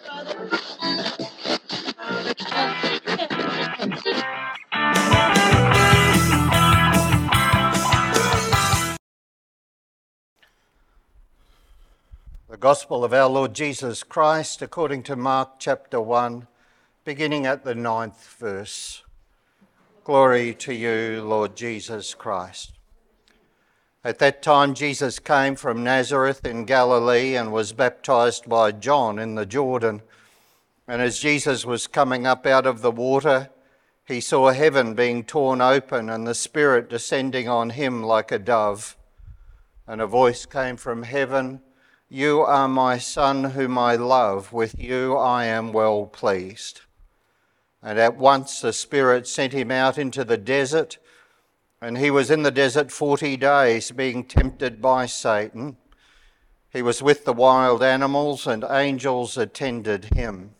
The Gospel of our Lord Jesus Christ according to Mark chapter 1, beginning at the 9th verse. Glory to you, Lord Jesus Christ. At that time Jesus came from Nazareth in Galilee and was baptized by John in the Jordan. And as Jesus was coming up out of the water, he saw heaven being torn open and the Spirit descending on him like a dove. And a voice came from heaven, "You are my Son whom I love, with you I am well pleased." And at once the Spirit sent him out into the desert, and he was in the desert 40 days, being tempted by Satan. He was with the wild animals, and angels attended him.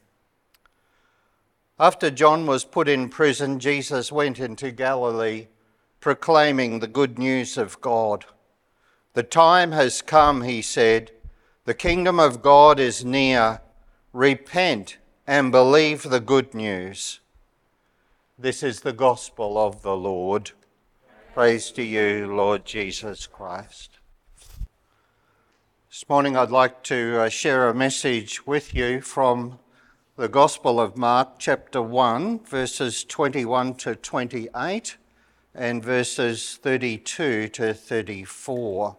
After John was put in prison, Jesus went into Galilee, proclaiming the good news of God. "The time has come," he said. "The kingdom of God is near. Repent and believe the good news." This is the gospel of the Lord. Praise to you, Lord Jesus Christ. This morning I'd like to share a message with you from the Gospel of Mark, chapter 1, verses 21 to 28 and verses 32 to 34.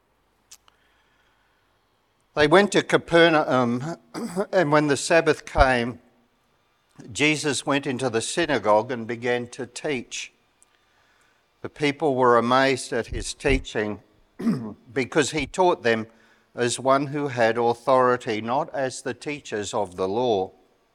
They went to Capernaum, and when the Sabbath came, Jesus went into the synagogue and began to teach. The people were amazed at his teaching because he taught them as one who had authority, not as the teachers of the law.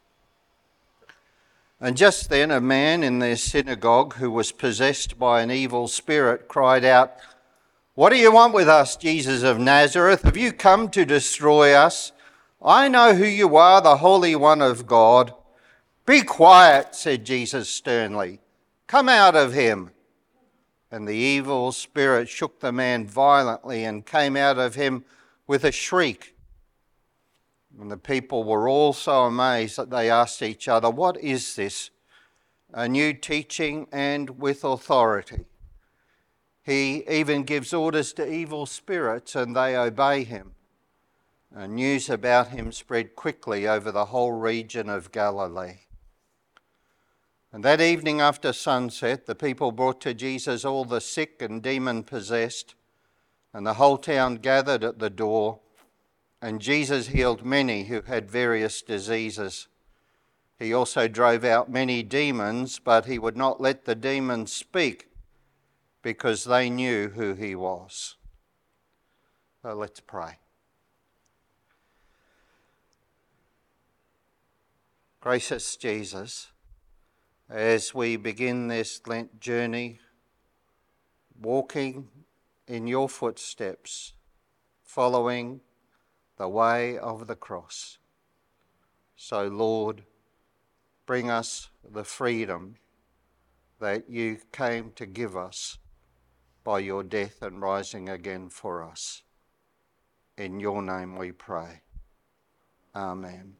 And just then a man in their synagogue who was possessed by an evil spirit cried out, "What do you want with us, Jesus of Nazareth? Have you come to destroy us? I know who you are, the Holy One of God." "Be quiet," said Jesus sternly. "Come out of him." And the evil spirit shook the man violently and came out of him with a shriek. And the people were all so amazed that they asked each other, "What is this? A new teaching and with authority. He even gives orders to evil spirits and they obey him." And news about him spread quickly over the whole region of Galilee. And that evening after sunset, the people brought to Jesus all the sick and demon-possessed, and the whole town gathered at the door. And Jesus healed many who had various diseases. He also drove out many demons, but he would not let the demons speak, because they knew who he was. So let's pray. Gracious Jesus, as we begin this Lent journey, walking in your footsteps, following the way of the cross. So, Lord, bring us the freedom that you came to give us by your death and rising again for us. In your name we pray. Amen.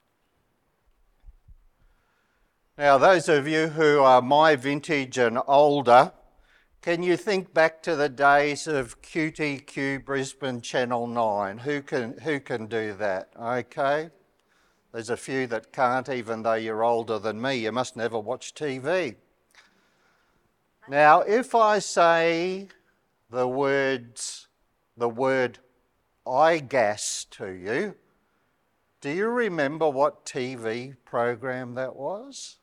Now, those of you who are my vintage and older, can you think back to the days of QTQ Brisbane Channel 9? Who can do that? Okay. There's a few that can't, even though you're older than me. You must never watch TV. Now, if I say the word eye gas to you, do you remember what TV program that was?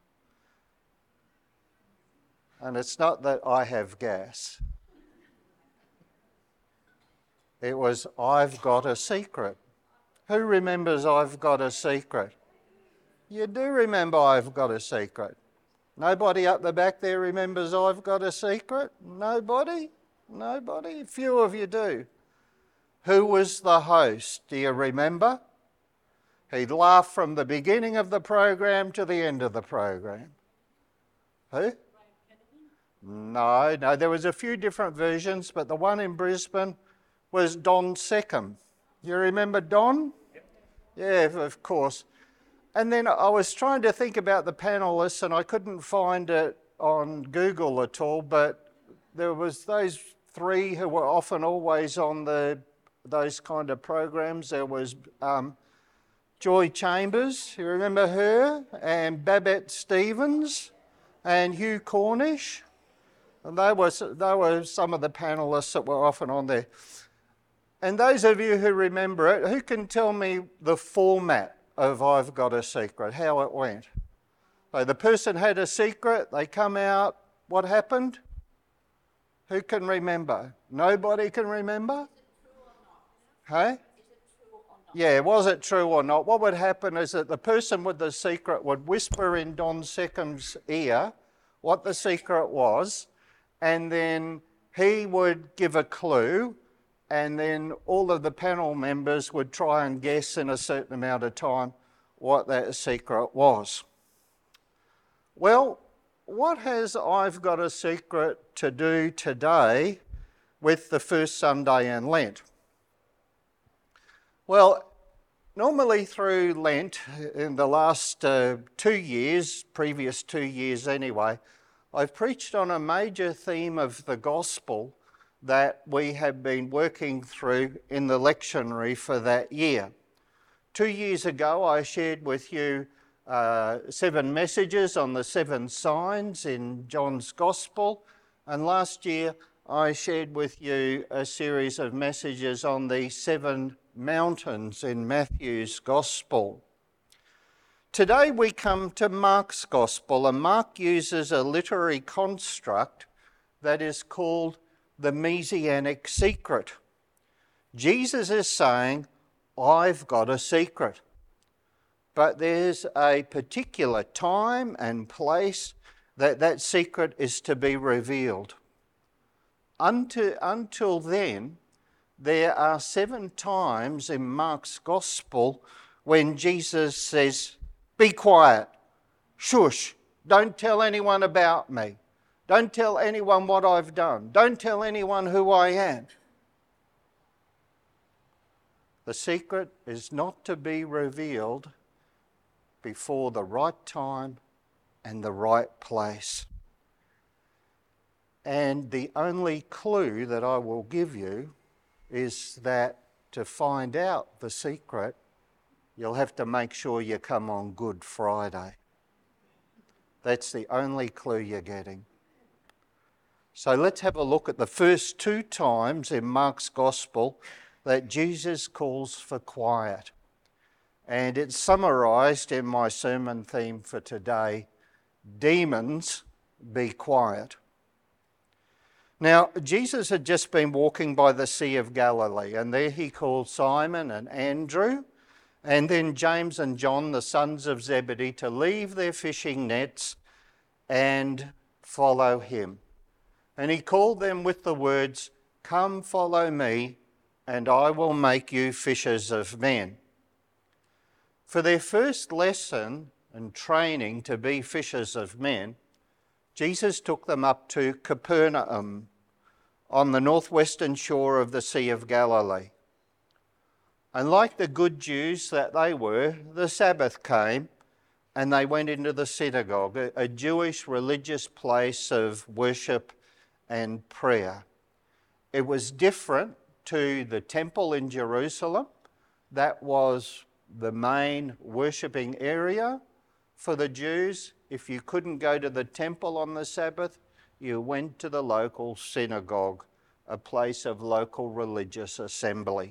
And it's not that I have gas. It was I've Got a Secret. Who remembers I've Got a Secret? You do remember I've Got a Secret. Nobody up the back there remembers I've Got a Secret? Nobody? Nobody? A few of you do. Who was the host? Do you remember? He'd laugh from the beginning of the program to the end of the program. Who? No, there was a few different versions, but the one in Brisbane was Don Seckham. You remember Don? Yep. Yeah, of course. And then I was trying to think about the panelists and I couldn't find it on Google at all, but there was those three who were often always on those kind of programs. There was Joy Chambers, you remember her, and Babette Stevens and Hugh Cornish. And they were some of the panelists that were often on there. And those of you who remember it, who can tell me the format of I've Got a Secret, how it went? So the person had a secret, they come out, what happened? Who can remember? Nobody can remember? Hey? Yeah, was it true or not? What would happen is that the person with the secret would whisper in Don Seckham's ear what the secret was, and then he would give a clue, and then all of the panel members would try and guess in a certain amount of time what that secret was. Well, what has I've Got a Secret to do today with the first Sunday in Lent? Well, normally through Lent, in the last 2 years, previous 2 years anyway, I've preached on a major theme of the gospel that we have been working through in the lectionary for that year. 2 years ago, I shared with you 7 messages on the 7 signs in John's Gospel, and last year I shared with you a series of messages on the 7 mountains in Matthew's Gospel. Today we come to Mark's Gospel, and Mark uses a literary construct that is called the Messianic secret. Jesus is saying, I've got a secret. But there's a particular time and place that secret is to be revealed. Until then, there are 7 times in Mark's Gospel when Jesus says, be quiet, shush, don't tell anyone about me. Don't tell anyone what I've done. Don't tell anyone who I am. The secret is not to be revealed before the right time and the right place. And the only clue that I will give you is that to find out the secret, you'll have to make sure you come on Good Friday. That's the only clue you're getting. So let's have a look at the first 2 times in Mark's Gospel that Jesus calls for quiet. And it's summarised in my sermon theme for today, Demons, Be Quiet. Now, Jesus had just been walking by the Sea of Galilee, and there he called Simon and Andrew, and then James and John, the sons of Zebedee, to leave their fishing nets and follow him. And he called them with the words, come follow me, and I will make you fishers of men. For their first lesson and training to be fishers of men, Jesus took them up to Capernaum on the northwestern shore of the Sea of Galilee. And like the good Jews that they were, the Sabbath came and they went into the synagogue, a Jewish religious place of worship and prayer. It was different to the temple in Jerusalem. That was the main worshipping area for the Jews. If you couldn't go to the temple on the Sabbath, you went to the local synagogue, a place of local religious assembly.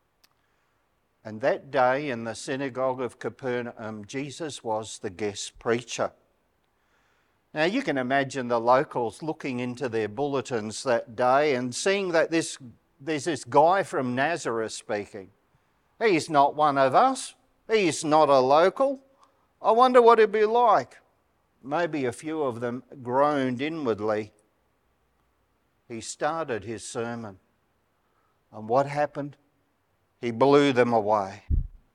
And that day in the synagogue of Capernaum, Jesus was the guest preacher. Now you can imagine the locals looking into their bulletins that day and seeing that there's this guy from Nazareth speaking. He's not one of us. He's not a local. I wonder what it'd be like. Maybe a few of them groaned inwardly. He started his sermon. And what happened? He blew them away.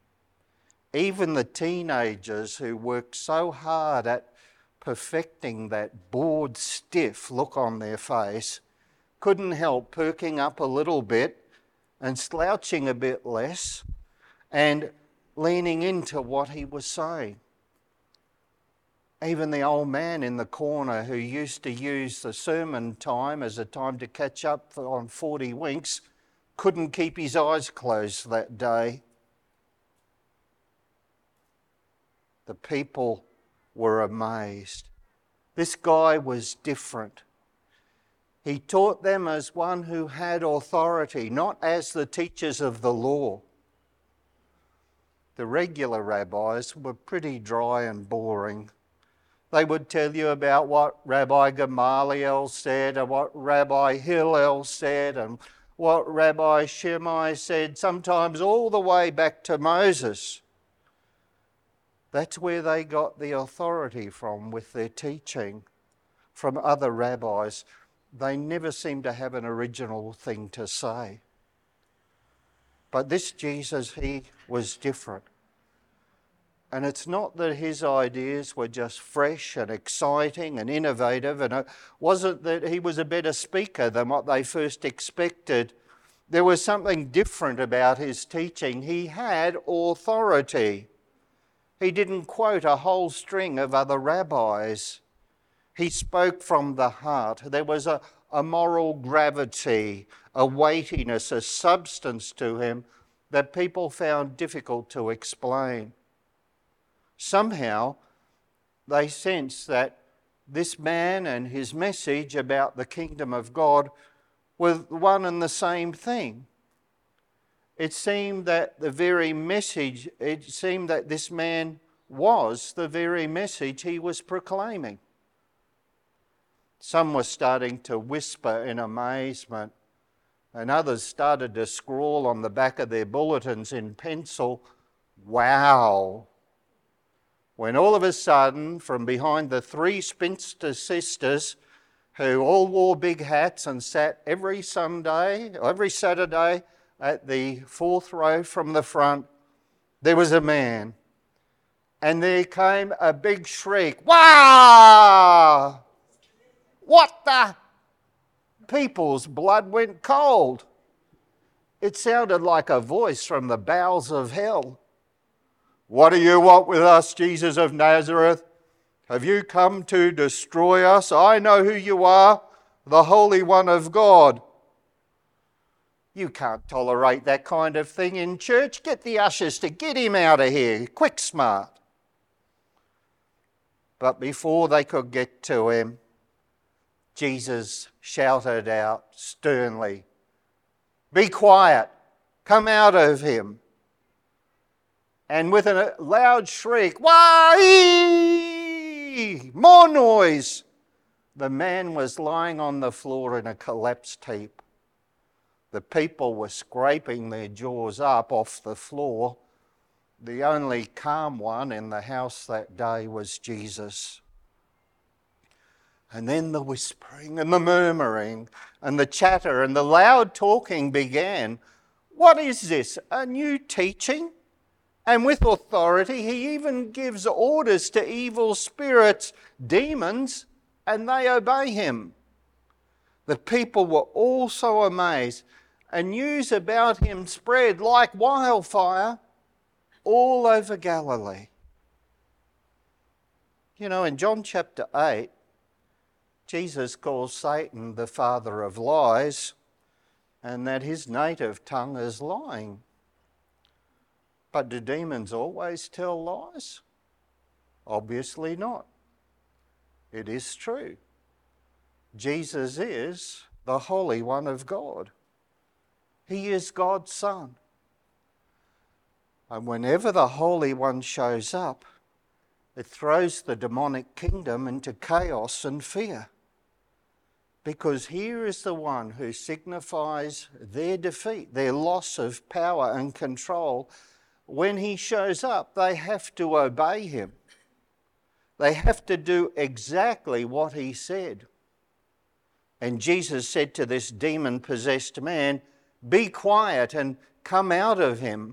Even the teenagers who worked so hard at perfecting that bored, stiff look on their face couldn't help perking up a little bit and slouching a bit less and leaning into what he was saying. Even the old man in the corner who used to use the sermon time as a time to catch up on 40 winks couldn't keep his eyes closed that day. The people were amazed. This guy was different. He taught them as one who had authority, not as the teachers of the law. The regular rabbis were pretty dry and boring. They would tell you about what Rabbi Gamaliel said and what Rabbi Hillel said and what Rabbi Shammai said, sometimes all the way back to Moses. That's where they got the authority from with their teaching, from other rabbis. They never seemed to have an original thing to say. But this Jesus, he was different. And it's not that his ideas were just fresh and exciting and innovative, and it wasn't that he was a better speaker than what they first expected. There was something different about his teaching. He had authority. He didn't quote a whole string of other rabbis. He spoke from the heart. There was a moral gravity, a weightiness, a substance to him that people found difficult to explain. Somehow, they sensed that this man and his message about the kingdom of God were one and the same thing. It seemed that this man was the very message he was proclaiming. Some were starting to whisper in amazement, and others started to scrawl on the back of their bulletins in pencil, "Wow." When all of a sudden, from behind the three spinster sisters who all wore big hats and sat every Saturday at the fourth row from the front, there was a man. And there came a big shriek, "Wow!" What the? People's blood went cold. It sounded like a voice from the bowels of hell. "What do you want with us, Jesus of Nazareth? Have you come to destroy us? I know who you are, the Holy One of God." You can't tolerate that kind of thing in church. Get the ushers to get him out of here, quick smart. But before they could get to him, Jesus shouted out sternly, "Be quiet, come out of him." And with a loud shriek, "Why!" More noise. The man was lying on the floor in a collapsed heap. The people were scraping their jaws up off the floor. The only calm one in the house that day was Jesus. And then the whispering and the murmuring and the chatter and the loud talking began. What is this? A new teaching? And with authority, he even gives orders to evil spirits, demons, and they obey him. The people were all so amazed, and news about him spread like wildfire all over Galilee. You know, in John chapter 8, Jesus calls Satan the father of lies, and that his native tongue is lying. But do demons always tell lies? Obviously not. It is true. Jesus is the Holy One of God. He is God's Son. And whenever the Holy One shows up, it throws the demonic kingdom into chaos and fear. Because here is the one who signifies their defeat, their loss of power and control. When he shows up, they have to obey him. They have to do exactly what he said. And Jesus said to this demon-possessed man, "Be quiet and come out of him."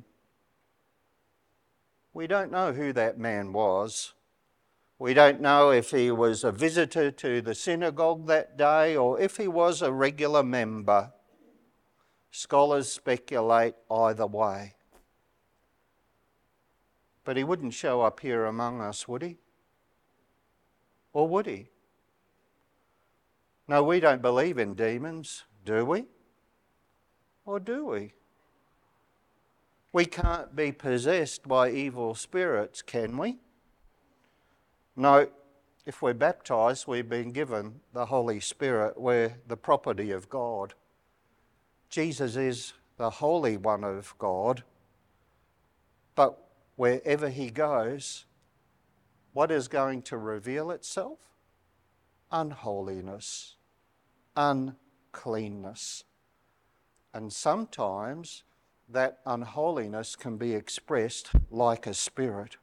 We don't know who that man was. We don't know if he was a visitor to the synagogue that day or if he was a regular member. Scholars speculate either way. But he wouldn't show up here among us, would he? Or would he? No, we don't believe in demons, do we? Or do we? We can't be possessed by evil spirits, can we? No, if we're baptised, we've been given the Holy Spirit. We're the property of God. Jesus is the Holy One of God. But wherever he goes, what is going to reveal itself? Unholiness, uncleanness. And sometimes that unholiness can be expressed like a spirit.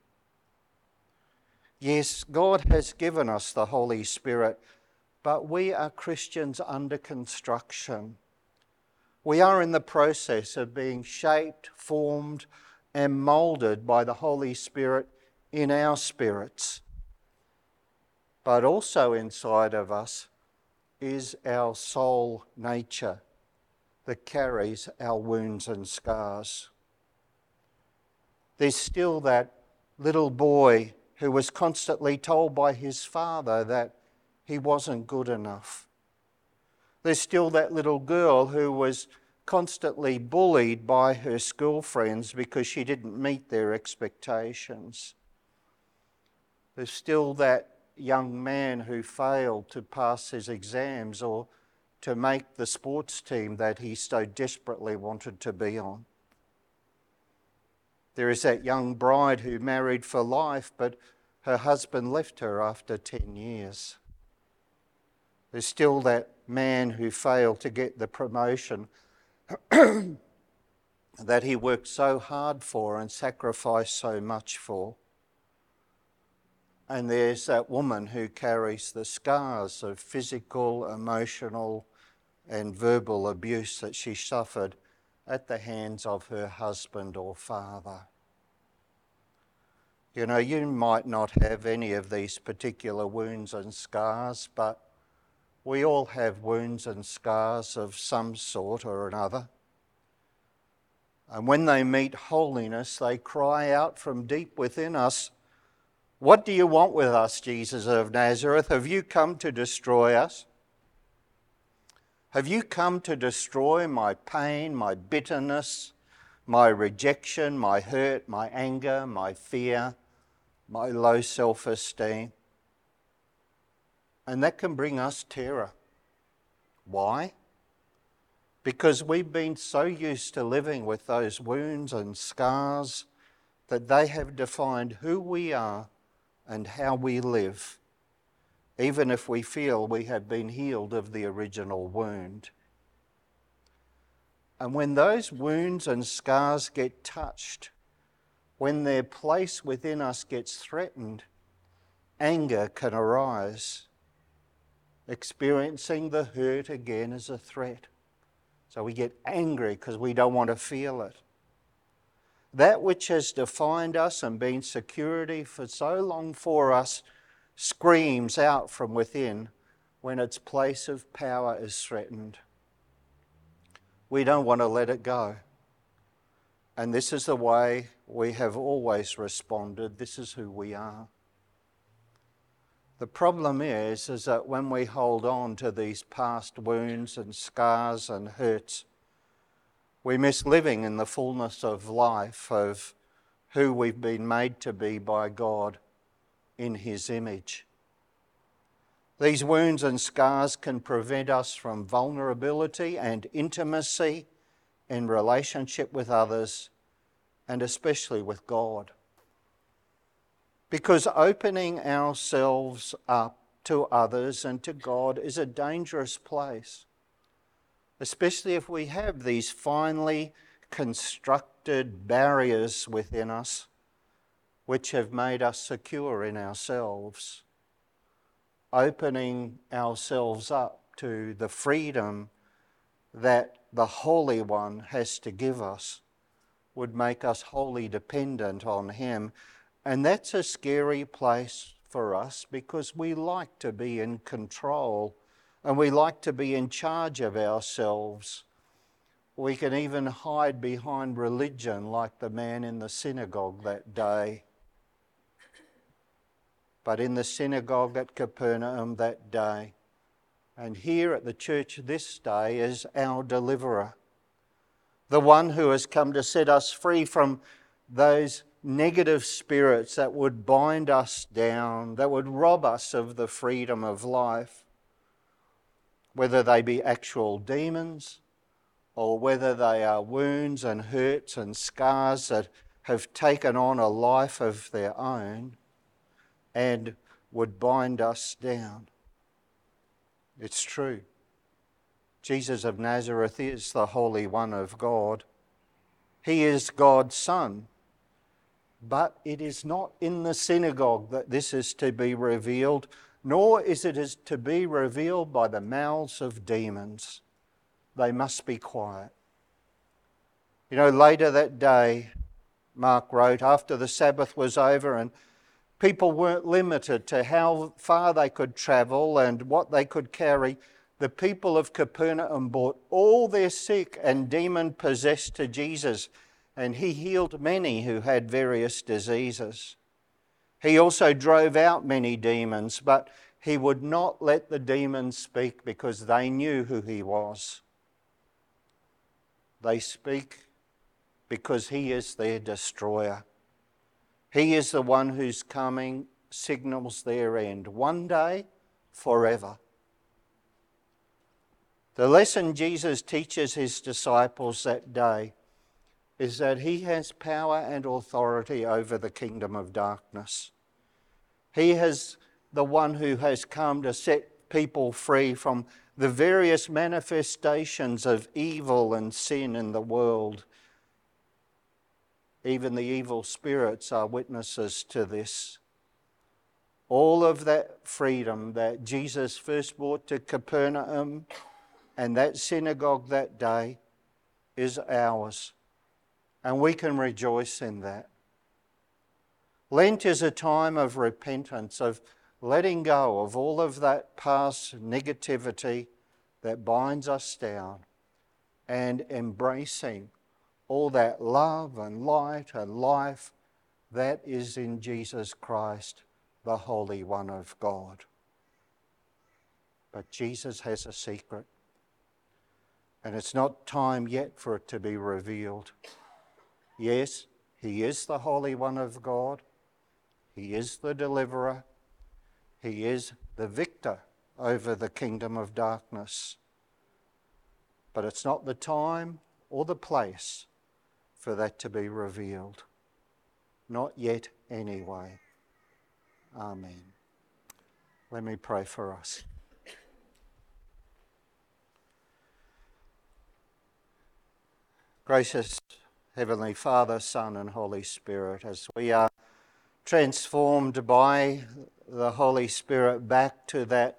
Yes, God has given us the Holy Spirit, but we are Christians under construction. We are in the process of being shaped, formed, and moulded by the Holy Spirit in our spirits. But also inside of us is our soul nature that carries our wounds and scars. There's still that little boy who was constantly told by his father that he wasn't good enough. There's still that little girl who was constantly bullied by her school friends because she didn't meet their expectations. There's still that young man who failed to pass his exams or to make the sports team that he so desperately wanted to be on. There is that young bride who married for life, but her husband left her after 10 years. There's still that man who failed to get the promotion that he worked so hard for and sacrificed so much for. And there's that woman who carries the scars of physical, emotional, and verbal abuse that she suffered at the hands of her husband or father. You know, you might not have any of these particular wounds and scars, but we all have wounds and scars of some sort or another. And when they meet holiness, they cry out from deep within us, "What do you want with us, Jesus of Nazareth? Have you come to destroy us? Have you come to destroy my pain, my bitterness, my rejection, my hurt, my anger, my fear, my low self-esteem?" And that can bring us terror. Why? Because we've been so used to living with those wounds and scars that they have defined who we are and how we live, even if we feel we have been healed of the original wound. And when those wounds and scars get touched, when their place within us gets threatened, anger can arise, experiencing the hurt again as a threat. So we get angry because we don't want to feel it. That which has defined us and been security for so long for us screams out from within when its place of power is threatened. We don't want to let it go. And this is the way we have always responded. This is who we are. The problem is that when we hold on to these past wounds and scars and hurts, we miss living in the fullness of life of who we've been made to be by God in His image. These wounds and scars can prevent us from vulnerability and intimacy in relationship with others, and especially with God. Because opening ourselves up to others and to God is a dangerous place, especially if we have these finely constructed barriers within us which have made us secure in ourselves. Opening ourselves up to the freedom that the Holy One has to give us would make us wholly dependent on Him. And that's a scary place for us because we like to be in control and we like to be in charge of ourselves. We can even hide behind religion like the man in the synagogue that day. but in the synagogue at Capernaum that day. And here at the church this day is our deliverer, the one who has come to set us free from those negative spirits that would bind us down, that would rob us of the freedom of life, whether they be actual demons or whether they are wounds and hurts and scars that have taken on a life of their own and would bind us down. It's true. Jesus of Nazareth is the Holy One of God. He is God's Son. But it is not in the synagogue that this is to be revealed, nor is it to be revealed by the mouths of demons. They must be quiet. You know, later that day, Mark wrote, after the Sabbath was over and people weren't limited to how far they could travel and what they could carry, the people of Capernaum brought all their sick and demon-possessed to Jesus, and he healed many who had various diseases. He also drove out many demons, but he would not let the demons speak because they knew who he was. They speak because he is their destroyer. He is the one whose coming signals their end, one day, forever. The lesson Jesus teaches his disciples that day is that he has power and authority over the kingdom of darkness. He is the one who has come to set people free from the various manifestations of evil and sin in the world. Even the evil spirits are witnesses to this. All of that freedom that Jesus first brought to Capernaum and that synagogue that day is ours. And we can rejoice in that. Lent is a time of repentance, of letting go of all of that past negativity that binds us down and embracing all that love and light and life that is in Jesus Christ, the Holy One of God. But Jesus has a secret, and it's not time yet for it to be revealed. Yes, he is the Holy One of God. He is the deliverer. He is the victor over the kingdom of darkness. But it's not the time or the place for that to be revealed. Not yet anyway. Amen. Let me pray for us. Gracious Heavenly Father, Son and Holy Spirit, as we are transformed by the Holy Spirit back to that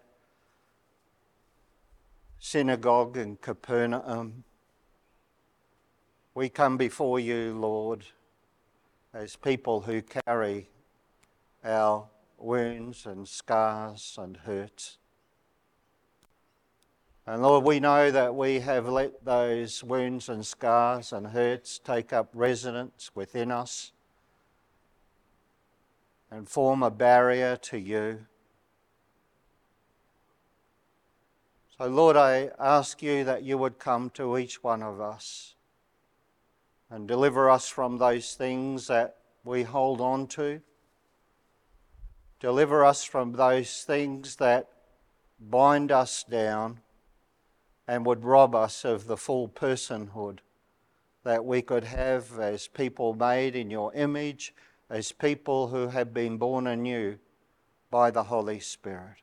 synagogue in Capernaum, we come before you, Lord, as people who carry our wounds and scars and hurts. And Lord, we know that we have let those wounds and scars and hurts take up residence within us and form a barrier to you. So Lord, I ask you that you would come to each one of us and deliver us from those things that we hold on to. Deliver us from those things that bind us down and would rob us of the full personhood that we could have as people made in your image, as people who have been born anew by the Holy Spirit.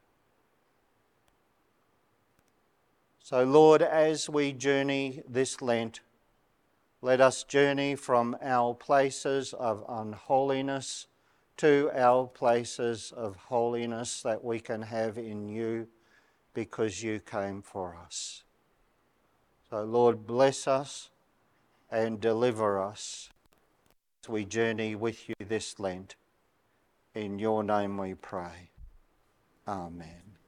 So Lord, as we journey this Lent, let us journey from our places of unholiness to our places of holiness that we can have in you because you came for us. So Lord, bless us and deliver us as we journey with you this Lent. In your name we pray. Amen.